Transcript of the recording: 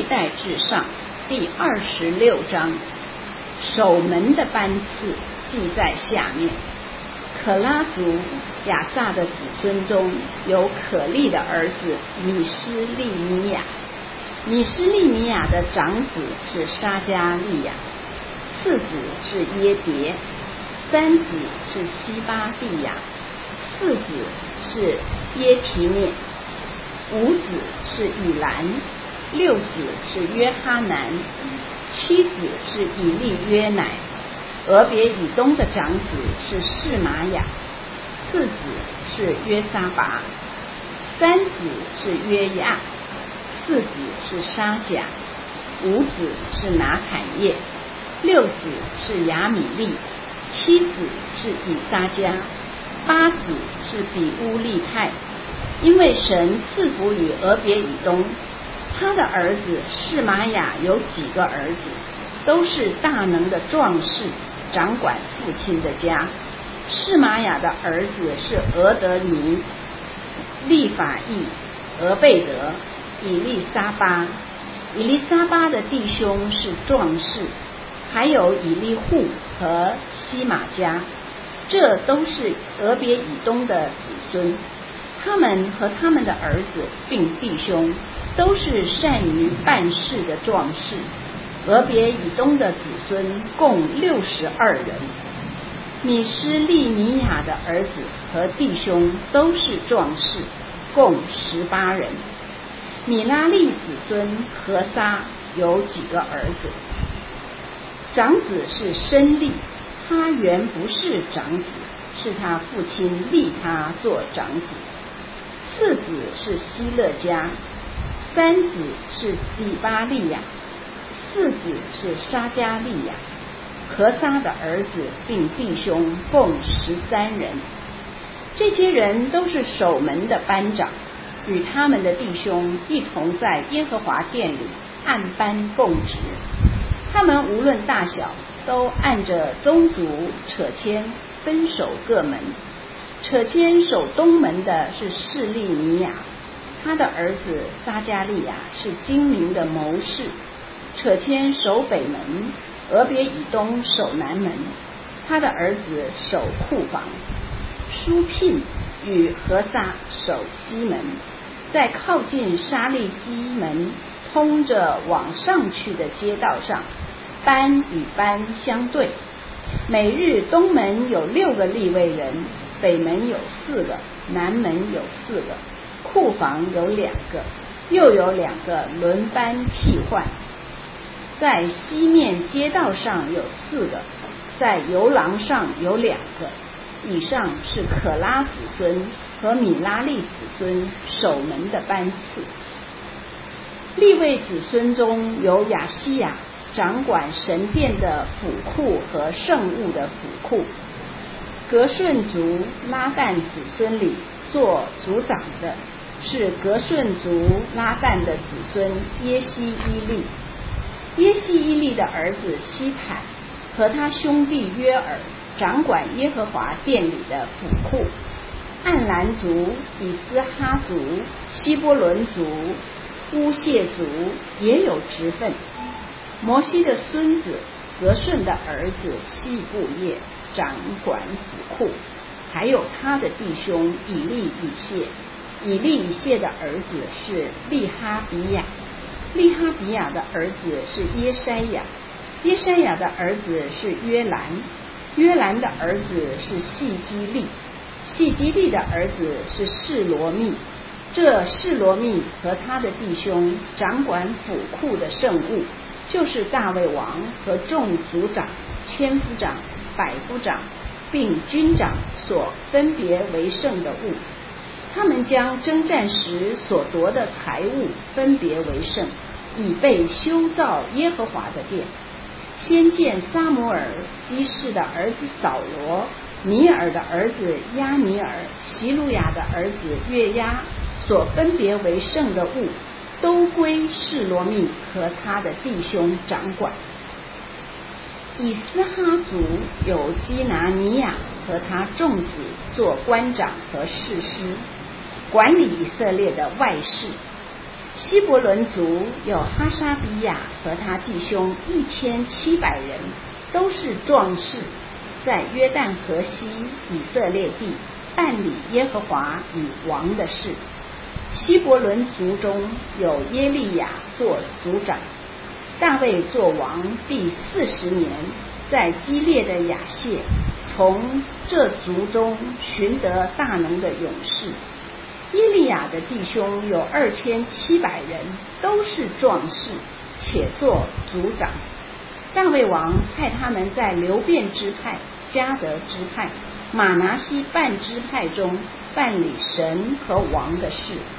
代志上第26章，守门的班次记在下面。可拉族亚萨的子孙中有可利的儿子米施利米亚，米施利米亚的长子是沙加利亚，次子是耶迭，三子是西巴蒂亚，四子是耶提涅，五子是以兰，六子是约哈南，七子是以利约乃。俄别以东的长子是示玛雅，次子是约撒拔，三子是约亚，四子是沙甲，五子是拿坎业，六子是亚米利，七子是以撒迦，八子是比乌利泰。因为神赐福于俄别以东，他的儿子示玛雅有几个儿子，都是大能的壮士，掌管父亲的家。示玛雅的儿子是俄德尼、利法意、俄贝德、以利沙巴。以利沙巴的弟兄是壮士，还有以利户和西玛加，这都是俄别以东的子孙。他们和他们的儿子并弟兄都是善于办事的壮士。俄别以东的子孙共62人。米施利米亚的儿子和弟兄都是壮士，共18人。米拉利子孙何撒有几个儿子？长子是申利，他原不是长子，是他父亲立他做长子。次子是希勒家，三子是底巴利亚，四子是沙加利亚。何撒的儿子并弟兄共13人。这些人都是守门的班长，与他们的弟兄一同在耶和华殿里按班供职。他们无论大小，都按着宗族扯迁分守各门。扯迁守东门的是示利米亚，他的儿子撒加利亚是精明的谋士。扯迁守北门，俄别以东守南门，他的儿子守库房。舒聘与何撒守西门，在靠近沙利基门通着往上去的街道上，班与班相对。每日东门有6个利未人，北门有4个，南门有4个，库房有2个，又有2个轮班替换。在西面街道上有4个，在游廊上有2个。以上是可拉子孙和米拉利子孙守门的班次。利未子孙中有亚西亚，掌管神殿的府库和圣物的府库。革顺族拉旦子孙里做族长的是革顺族拉旦的子孙耶西伊利。耶西伊利的儿子西坦和他兄弟约尔掌管耶和华殿里的府库。暗兰族、以斯哈族、希波伦族、乌谢族也有职分。摩西的孙子革顺的儿子西布业掌管府库，还有他的弟兄以利以谢。以利以谢的儿子是利哈比亚，利哈比亚的儿子是耶筛亚，耶筛亚的儿子是约兰，约兰的儿子是细基利，细基利的儿子是示罗密。这示罗密和他的弟兄掌管府库的圣物，就是大卫王和众族长、千夫长、百夫长并军长所分别为圣的物。他们将征战时所夺的财物分别为圣，以备修造耶和华的殿。先见撒母耳、基士的儿子扫罗、尼尔的儿子亚尼尔、希路亚的儿子约押所分别为圣的物，都归示罗密和他的弟兄掌管。以斯哈族有基拿尼亚和他众子做官长和士师，管理以色列的外事。 希伯伦族有哈沙比亚和他弟兄1700人，都是壮士，在约旦河西以色列地办理耶和华与王的事。希伯伦族中有耶利亚做族长。大卫做王第40年，在基列的亚谢，从这族中寻得大能的勇士。耶利亚的弟兄有2700人，都是壮士，且做族长。大卫王派他们在流便支派、迦得支派、玛拿西半支派中办理神和王的事。